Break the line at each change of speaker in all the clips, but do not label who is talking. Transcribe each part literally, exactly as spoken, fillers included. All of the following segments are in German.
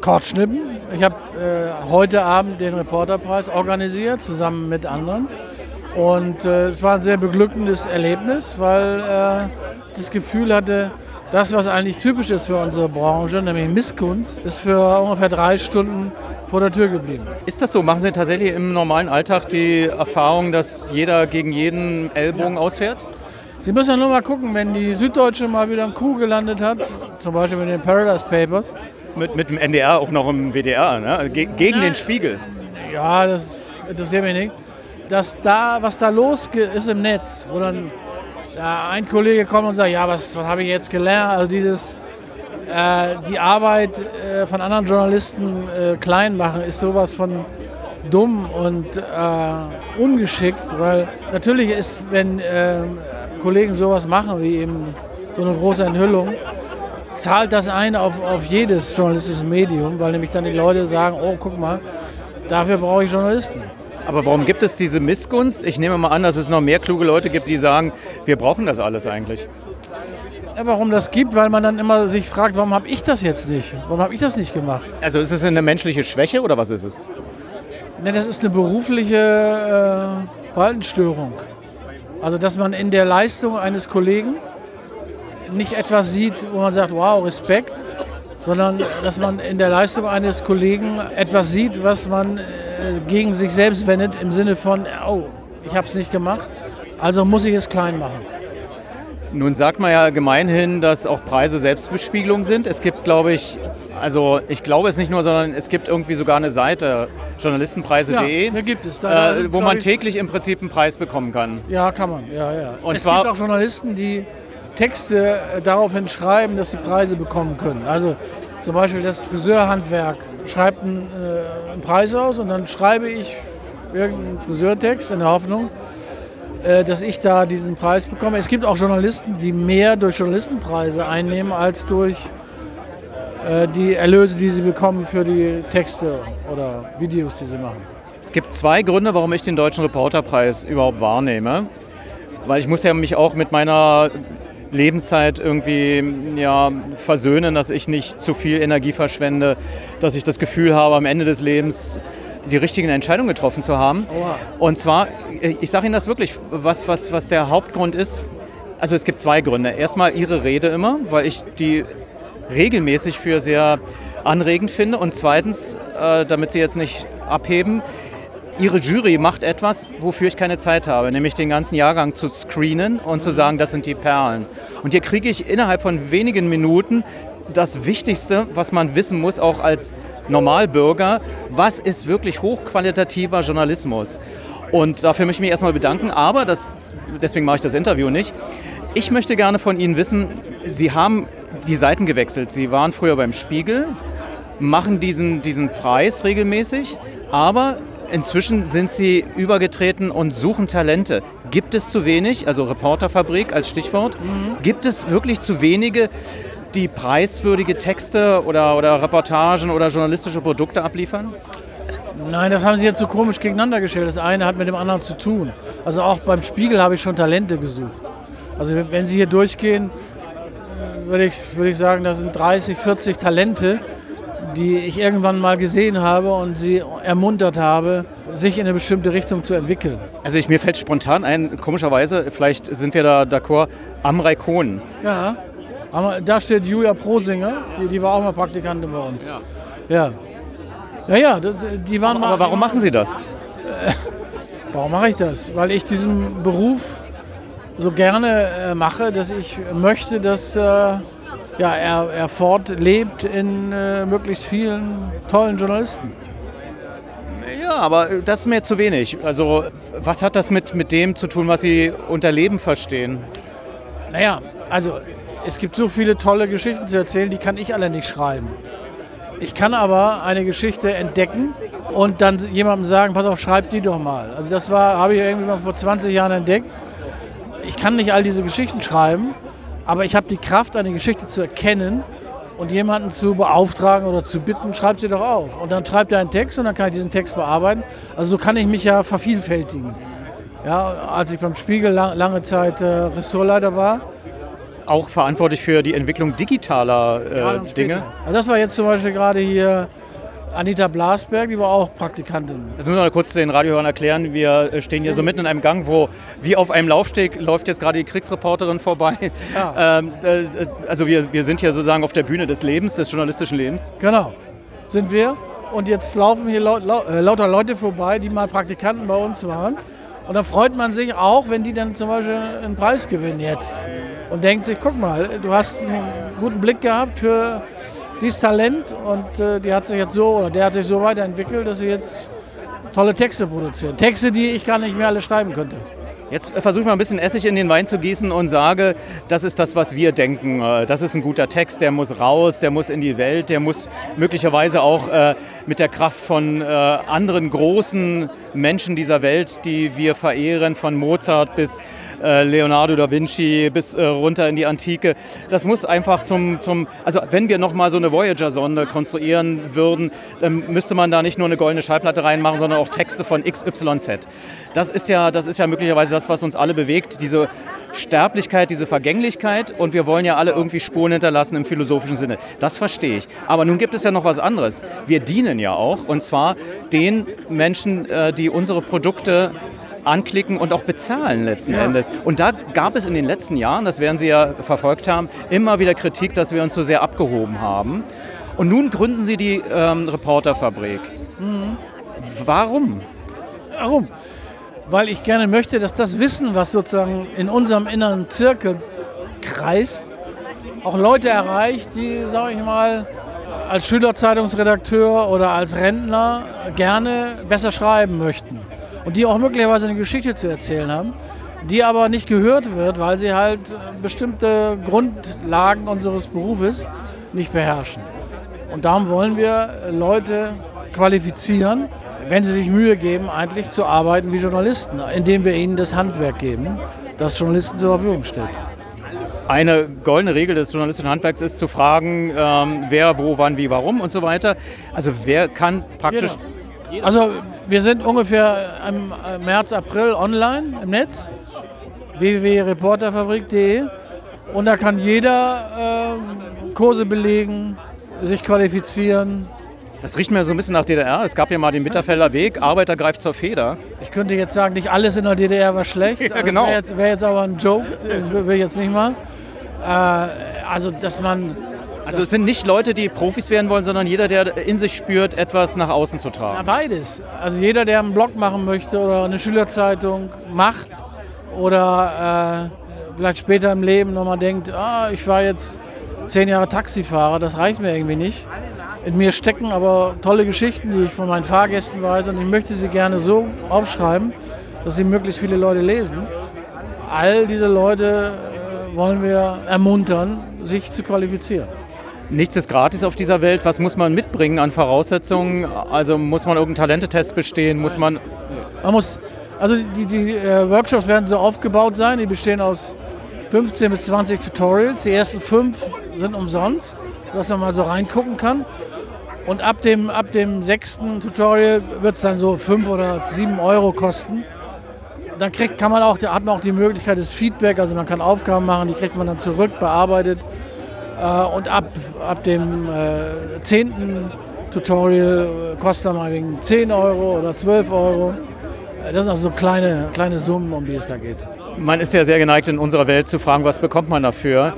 Akkordschnippen. Ich habe äh, heute Abend den Reporterpreis organisiert, zusammen mit anderen. Und äh, es war ein sehr beglückendes Erlebnis, weil äh, ich das Gefühl hatte, das, was eigentlich typisch ist für unsere Branche, nämlich Missgunst, ist für ungefähr drei Stunden vor der Tür geblieben.
Ist das so? Machen Sie tatsächlich im normalen Alltag die Erfahrung, dass jeder gegen jeden Ellbogen ja. ausfährt?
Sie müssen ja nur mal gucken, wenn die Süddeutsche mal wieder einen Coup gelandet hat, zum Beispiel mit den Paradise Papers.
Mit, mit dem N D R, auch noch im W D R, ne? Ge- gegen Nein. den Spiegel.
Ja, das interessiert mich nicht. Dass da, was da los ist im Netz, wo dann ja, ein Kollege kommt und sagt, ja, was, was habe ich jetzt gelernt? Also dieses, äh, die Arbeit äh, von anderen Journalisten äh, klein machen, ist sowas von dumm und äh, ungeschickt, weil natürlich ist, wenn äh, Kollegen sowas machen, wie eben so eine große Enthüllung, zahlt das ein auf, auf jedes journalistische Medium, weil nämlich dann die Leute sagen, oh, guck mal, dafür brauche ich Journalisten.
Aber warum gibt es diese Missgunst? Ich nehme mal an, dass es noch mehr kluge Leute gibt, die sagen, wir brauchen das alles eigentlich.
Ja, warum das gibt? Weil man dann immer sich fragt, warum habe ich das jetzt nicht? Warum habe ich das nicht gemacht?
Also ist es eine menschliche Schwäche oder was ist es?
Ne, das ist eine berufliche äh, Verhaltensstörung. Also dass man in der Leistung eines Kollegen nicht etwas sieht, wo man sagt, wow, Respekt, sondern dass man in der Leistung eines Kollegen etwas sieht, was man äh, gegen sich selbst wendet, im Sinne von, oh, ich habe es nicht gemacht, also muss ich es klein machen.
Nun sagt man ja gemeinhin, dass auch Preise Selbstbespiegelung sind. Es gibt, glaube ich, also ich glaube es nicht nur, sondern es gibt irgendwie sogar eine Seite, journalistenpreise punkt de,
ja, gibt es. Da,
äh, wo man täglich im Prinzip einen Preis bekommen kann.
Ja, kann man, ja, ja.
Und
es
zwar,
gibt auch Journalisten, die Texte daraufhin schreiben, dass sie Preise bekommen können. Also zum Beispiel das Friseurhandwerk schreibt einen, äh, einen Preis aus und dann schreibe ich irgendeinen Friseurtext in der Hoffnung, äh, dass ich da diesen Preis bekomme. Es gibt auch Journalisten, die mehr durch Journalistenpreise einnehmen als durch äh, die Erlöse, die sie bekommen für die Texte oder Videos, die sie machen.
Es gibt zwei Gründe, warum ich den Deutschen Reporterpreis überhaupt wahrnehme. Weil ich muss ja mich auch mit meiner Lebenszeit irgendwie ja, versöhnen, dass ich nicht zu viel Energie verschwende, dass ich das Gefühl habe, am Ende des Lebens die richtigen Entscheidungen getroffen zu haben.
Oha.
Und zwar, ich sage Ihnen das wirklich, was, was, was der Hauptgrund ist. Also es gibt zwei Gründe. Erstmal Ihre Rede immer, weil ich die regelmäßig für sehr anregend finde. Und zweitens, äh, damit Sie jetzt nicht abheben, Ihre Jury macht etwas, wofür ich keine Zeit habe, nämlich den ganzen Jahrgang zu screenen und zu sagen, das sind die Perlen. Und hier kriege ich innerhalb von wenigen Minuten das Wichtigste, was man wissen muss, auch als Normalbürger, was ist wirklich hochqualitativer Journalismus. Und dafür möchte ich mich erstmal bedanken, aber das, deswegen mache ich das Interview nicht. Ich möchte gerne von Ihnen wissen, Sie haben die Seiten gewechselt. Sie waren früher beim Spiegel, machen diesen, diesen Preis regelmäßig, aber inzwischen sind Sie übergetreten und suchen Talente. Gibt es zu wenig, also Reporterfabrik als Stichwort, mhm. gibt es wirklich zu wenige, die preiswürdige Texte oder, oder Reportagen oder journalistische Produkte abliefern?
Nein, das haben Sie jetzt so komisch gegeneinander gestellt. Das eine hat mit dem anderen zu tun. Also auch beim Spiegel habe ich schon Talente gesucht. Also wenn Sie hier durchgehen, würde ich, würde ich sagen, das sind dreißig, vierzig Talente, die ich irgendwann mal gesehen habe und sie ermuntert habe, sich in eine bestimmte Richtung zu entwickeln.
Also ich, mir fällt spontan ein, komischerweise, vielleicht sind wir da d'accord, Amrei Cohn.
Ja, aber da steht Julia Prosinger, die, die war auch mal Praktikantin bei uns. Ja, ja, ja, ja die waren
aber,
mal...
Aber warum machen Sie das?
Äh, warum mache ich das? Weil ich diesen Beruf so gerne äh, mache, dass ich möchte, dass... Äh, Ja, er, er fortlebt in äh, möglichst vielen tollen Journalisten.
Ja, aber das ist mir zu wenig. Also was hat das mit, mit dem zu tun, was Sie unter Leben verstehen?
Naja, also es gibt so viele tolle Geschichten zu erzählen, die kann ich alle nicht schreiben. Ich kann aber eine Geschichte entdecken und dann jemandem sagen, pass auf, schreib die doch mal. Also das war, habe ich irgendwie mal vor zwanzig Jahren entdeckt. Ich kann nicht all diese Geschichten schreiben, aber ich habe die Kraft, eine Geschichte zu erkennen und jemanden zu beauftragen oder zu bitten, schreib sie doch auf. Und dann schreibt er einen Text und dann kann ich diesen Text bearbeiten. Also so kann ich mich ja vervielfältigen. Ja, als ich beim Spiegel lang, lange Zeit äh, Ressortleiter war.
Auch verantwortlich für die Entwicklung digitaler äh,
ja,
Dinge?
Also das war jetzt zum Beispiel gerade hier Anita Blasberg, die war auch Praktikantin.
Das müssen wir kurz den Radiohörern erklären. Wir stehen hier so mitten in einem Gang, wo wie auf einem Laufsteg läuft jetzt gerade die Kriegsreporterin vorbei. Ja. Ähm, äh, also wir, wir sind hier sozusagen auf der Bühne des Lebens, des journalistischen Lebens.
Genau, sind wir. Und jetzt laufen hier laut, laut, äh, lauter Leute vorbei, die mal Praktikanten bei uns waren. Und da freut man sich auch, wenn die dann zum Beispiel einen Preis gewinnen jetzt. Und denkt sich, guck mal, du hast einen guten Blick gehabt für dieses Talent und äh, die hat sich jetzt so, oder der hat sich so weiterentwickelt, dass sie jetzt tolle Texte produzieren. Texte, die ich gar nicht mehr alle schreiben könnte.
Jetzt versuche ich mal ein bisschen Essig in den Wein zu gießen und sage, das ist das, was wir denken. Das ist ein guter Text, der muss raus, der muss in die Welt, der muss möglicherweise auch äh, mit der Kraft von äh, anderen großen Menschen dieser Welt, die wir verehren, von Mozart bis äh, Leonardo da Vinci bis äh, runter in die Antike. Das muss einfach zum, zum also wenn wir nochmal so eine Voyager-Sonde konstruieren würden, dann müsste man da nicht nur eine goldene Schallplatte reinmachen, sondern auch Texte von X Y Z. Das ist ja, das ist ja möglicherweise das, was uns alle bewegt, diese Sterblichkeit, diese Vergänglichkeit, und wir wollen ja alle irgendwie Spuren hinterlassen im philosophischen Sinne. Das verstehe ich. Aber nun gibt es ja noch was anderes. Wir dienen ja auch, und zwar den Menschen, die unsere Produkte anklicken und auch bezahlen letzten ja. Endes. Und da gab es in den letzten Jahren, das werden Sie ja verfolgt haben, immer wieder Kritik, dass wir uns so sehr abgehoben haben. Und nun gründen Sie die ähm, Reporterfabrik. Mhm. Warum?
Warum? Weil ich gerne möchte, dass das Wissen, was sozusagen in unserem inneren Zirkel kreist, auch Leute erreicht, die, sage ich mal, als Schülerzeitungsredakteur oder als Rentner gerne besser schreiben möchten. Und die auch möglicherweise eine Geschichte zu erzählen haben, die aber nicht gehört wird, weil sie halt bestimmte Grundlagen unseres Berufes nicht beherrschen. Und darum wollen wir Leute qualifizieren, wenn sie sich Mühe geben, eigentlich zu arbeiten wie Journalisten, indem wir ihnen das Handwerk geben, das Journalisten zur Verfügung steht.
Eine goldene Regel des journalistischen Handwerks ist zu fragen, ähm, wer, wo, wann, wie, warum und so weiter. Also wer kann praktisch...
Jeder. Also wir sind ungefähr im März, April online im Netz, w w w punkt reporterfabrik punkt de, und da kann jeder äh, Kurse belegen, sich qualifizieren.
Das riecht mir so ein bisschen nach D D R. Es gab ja mal den Bitterfelder Weg, Arbeiter greift zur Feder.
Ich könnte jetzt sagen, nicht alles in der D D R war schlecht.
Ja, genau.
Das wäre jetzt, wär jetzt aber ein Joke, will ich jetzt nicht mal. Äh, also, dass man...
Also es sind nicht Leute, die Profis werden wollen, sondern jeder, der in sich spürt, etwas nach außen zu tragen.
Ja, beides. Also jeder, der einen Blog machen möchte oder eine Schülerzeitung macht oder äh, vielleicht später im Leben nochmal denkt, ah, ich war jetzt zehn Jahre Taxifahrer, das reicht mir irgendwie nicht. In mir stecken aber tolle Geschichten, die ich von meinen Fahrgästen weiß, und ich möchte sie gerne so aufschreiben, dass sie möglichst viele Leute lesen. All diese Leute äh, wollen wir ermuntern, sich zu qualifizieren.
Nichts ist gratis auf dieser Welt. Was muss man mitbringen an Voraussetzungen? Also muss man irgendeinen Talentetest bestehen? Muss man...
Man muss, also die, die äh, Workshops werden so aufgebaut sein. Die bestehen aus fünfzehn bis zwanzig Tutorials. Die ersten fünf sind umsonst, dass man mal so reingucken kann. Und ab dem, ab dem sechsten Tutorial wird es dann so fünf oder sieben Euro kosten. Dann kriegt, kann man auch, hat man auch die Möglichkeit des Feedback. Also man kann Aufgaben machen, die kriegt man dann zurück, bearbeitet. Und ab, ab dem äh, zehnten Tutorial kostet dann mal wegen zehn Euro oder zwölf Euro. Das sind also so kleine, kleine Summen, um die es da geht.
Man ist ja sehr geneigt, in unserer Welt zu fragen, was bekommt man dafür?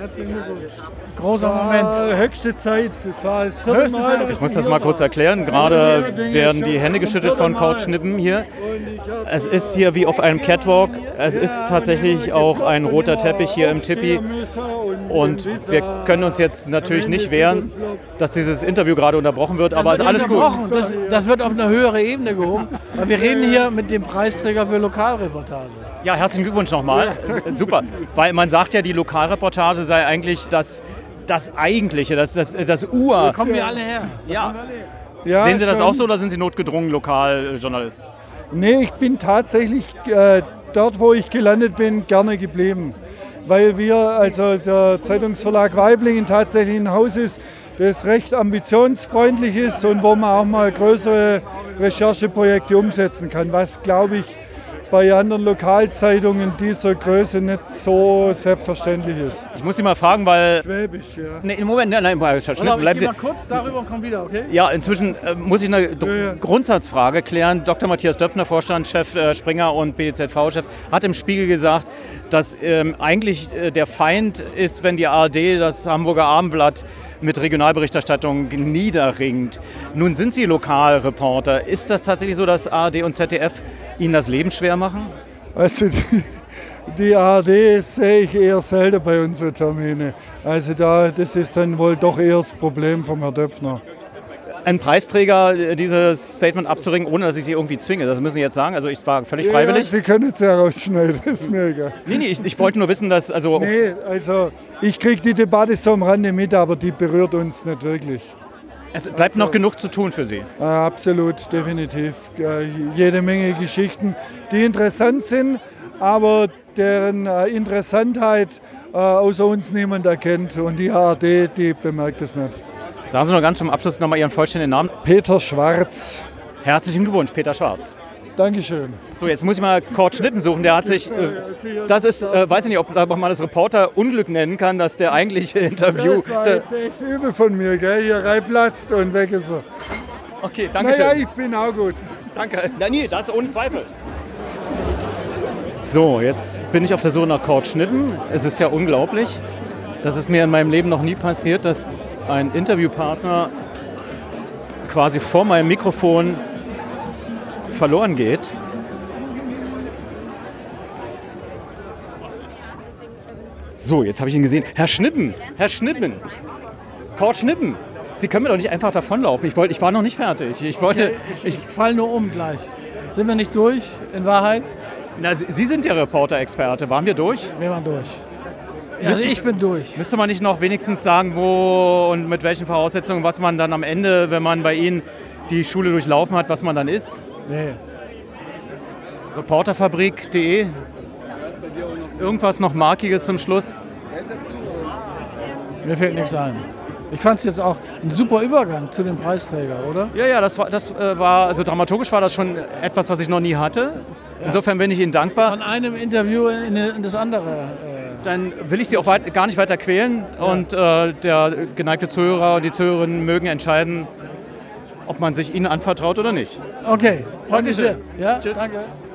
Großer Moment.
Höchste Zeit. Es war das vierte Mal.
Ich muss das mal kurz erklären. Gerade werden die Hände geschüttelt von Couch Schnippen hier. Es ist hier wie auf einem Catwalk. Es ist tatsächlich auch ein roter Teppich hier im Tippi. Und wir können uns jetzt natürlich nicht wehren, dass dieses Interview gerade unterbrochen wird, aber es ist alles gut.
Das, das wird auf eine höhere Ebene gehoben. Weil wir reden hier mit dem Preisträger für Lokalreportage.
Ja, herzlichen Glückwunsch nochmal. Super. Weil man sagt ja, die Lokalreportage sei eigentlich das, das Eigentliche, das, das, das Ur.
Wo kommen wir alle her?
Ja. Ja, sehen Sie das auch so oder sind Sie notgedrungen Lokaljournalist?
Nee, ich bin tatsächlich äh, dort, wo ich gelandet bin, gerne geblieben. Weil wir, also der Zeitungsverlag Waiblingen tatsächlich ein Haus ist, das recht ambitionsfreundlich ist und wo man auch mal größere Rechercheprojekte umsetzen kann, was, glaube ich, bei anderen Lokalzeitungen dieser Größe nicht so selbstverständlich ist.
Ich muss Sie mal fragen, weil...
Schwäbisch, ja.
Nee, im Moment, nein, nein, Herr Schnippen,
Oder ich
bleiben
gehe
Sie...
mal kurz darüber und komm wieder, okay?
Ja, inzwischen äh, muss ich eine D-
Ja, ja.
Grundsatzfrage klären. Doktor Matthias Döpfner, Vorstandschef äh, Springer und B D Z V-Chef, hat im Spiegel gesagt, dass ähm, eigentlich äh, der Feind ist, wenn die A R D das Hamburger Abendblatt mit Regionalberichterstattung niederringt. Nun sind Sie Lokalreporter. Ist das tatsächlich so, dass A R D und Z D F Ihnen das Leben schwer machen?
Also die, die A R D sehe ich eher selten bei unseren Terminen. Also da, das ist dann wohl doch eher das Problem vom Herrn Döpfner.
Ein Preisträger äh, dieses Statement abzuringen, ohne dass ich Sie irgendwie zwinge, das müssen Sie jetzt sagen. Also ich war völlig freiwillig.
Ja, Sie können es ja rausschneiden, das ist mir egal.
Nee, nee, ich, ich wollte nur wissen, dass... Also
Nee, also ich kriege die Debatte so am Rande mit, aber die berührt uns nicht wirklich.
es bleibt
also-
noch genug zu tun für Sie.
Äh, absolut, definitiv. Äh, jede Menge Geschichten, die interessant sind, aber deren äh, Interessantheit äh, außer uns niemand erkennt. Und die A R D, die bemerkt es nicht.
Sagen Sie noch ganz zum Abschluss nochmal Ihren vollständigen Namen.
Peter Schwarz.
Herzlichen Glückwunsch, Peter Schwarz.
Dankeschön.
So, jetzt muss ich mal Kurt Schnippen suchen. Der hat sich, äh, das ist, äh, weiß ich nicht, ob man das Reporter Unglück nennen kann, dass der eigentliche Interview...
Das war jetzt echt übel von mir, gell? Hier reinplatzt und weg ist er.
Okay, danke schön.
Naja, ich bin auch gut.
Danke. Na, nee, das ohne Zweifel. So, jetzt bin ich auf der Suche nach Kurt Schnippen. Es ist ja unglaublich. Das ist mir in meinem Leben noch nie passiert, dass ein Interviewpartner quasi vor meinem Mikrofon verloren geht. So, jetzt habe ich ihn gesehen. Herr Schnippen, Herr Schnippen, Kurt Schnippen. Sie können mir doch nicht einfach davonlaufen. Ich, wollte, ich war noch nicht fertig. Ich wollte...
Ich, ich fall nur um gleich. Sind wir nicht durch, in Wahrheit?
Na, Sie Sie sind der Reporter-Experte. Waren wir durch?
Wir waren durch. Also ich bin durch.
Müsste man nicht noch wenigstens sagen, wo und mit welchen Voraussetzungen, was man dann am Ende, wenn man bei Ihnen die Schule durchlaufen hat, was man dann ist?
Nee.
reporterfabrik punkt de. Irgendwas noch Markiges zum Schluss?
Mir fällt nichts ein. Ich fand es jetzt auch ein super Übergang zu dem Preisträger, oder?
Ja, ja, das war, das äh, war, also dramaturgisch war das schon etwas, was ich noch nie hatte. Insofern bin ich Ihnen dankbar.
Von einem Interview in, in das andere. Äh,
Dann will ich Sie auch weit, gar nicht weiter quälen und äh, der geneigte Zuhörer und die Zuhörerinnen mögen entscheiden, ob man sich Ihnen anvertraut oder nicht.
okay, freut mich sehr.
Dankeschön.
Ja,
Tschüss.
danke.